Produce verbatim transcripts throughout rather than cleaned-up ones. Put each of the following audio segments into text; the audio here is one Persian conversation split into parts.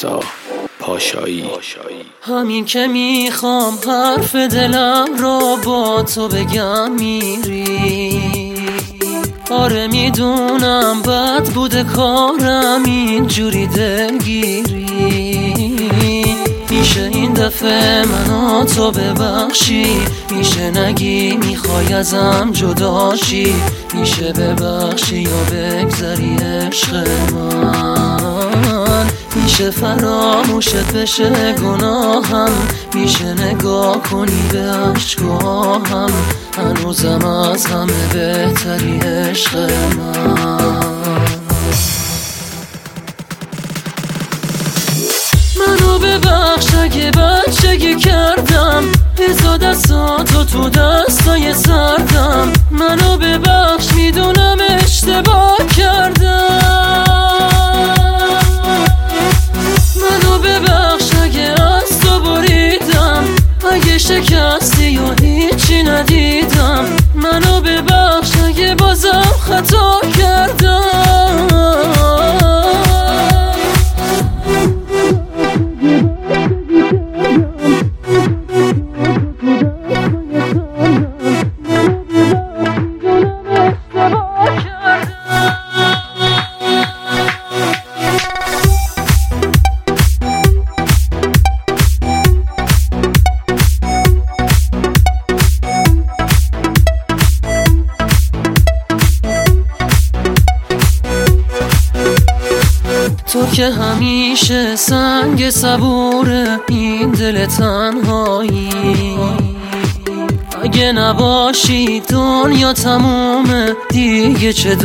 مرتضی پاشایی. همین که میخوام حرف دلم را با تو بگم میری. آره میدونم بد بوده کارم اینجوری دلگیری. میشه این دفعه منو تو ببخشی، میشه نگی میخوای ازم جداشی، میشه ببخشی یا بگذری عشق من، میشه فراموشت بشه گناهم، میشه نگاه کنی به عشقاهم، هنوزم از همه بهتری عشق من. منو ببخش اگه بچگی کردم، بذار دستاتو تو دستای سردم. منو ببخش میدونم اشتباه کردم. منو ببخش اگه از تو بریدم، اگه شکستی یا هیچی ندیدم. منو ببخش اگه بازم خطا کردم. تو که همیشه سنگ صبور این دل تنهایی، اگه نباشی دنیا تمومه دیگه چه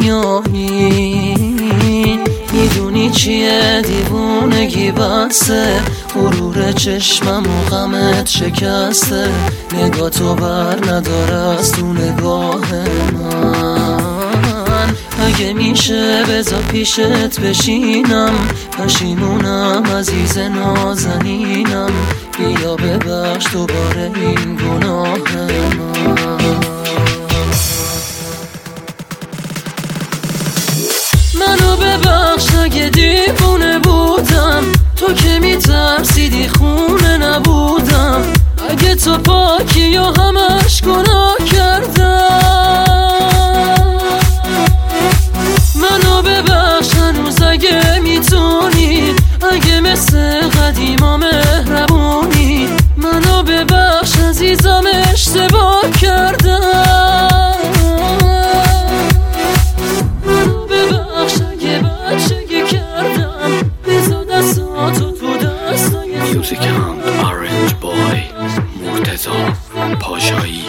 دنیایی. میدونی چیه دیوونگی بسته، غرور چشمم و غمت شکسته، نگاه تو بر نداره از تو نگاه من. اگه میشه بذار پیشت بشینم، پشیمونم عزیز نازنینم، بیا ببخش دوباره این گناه من. منو ببخش اگه دیوونه بودم، تو که میترسیدی خونه نبودم، اگه تو پاکی یا همش گناه کردم. منو ببخش هنوز اگه میتونی، اگه مثل قدیما مهربونی. منو ببخش عزیزم اشتباه کردم. منو ببخش اگه بچگی کردم، بذار دستاتو تو دستای میوزیک اند آرنج بای مرتضی پاشایی.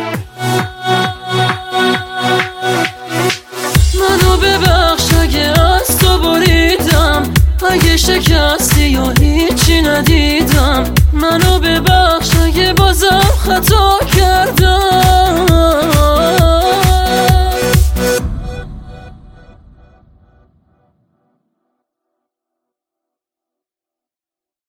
منو ببخش اگه از تو بریدم، اگه شکستی یا هیچی ندیدم. منو ببخش اگه بازم خطا کردم.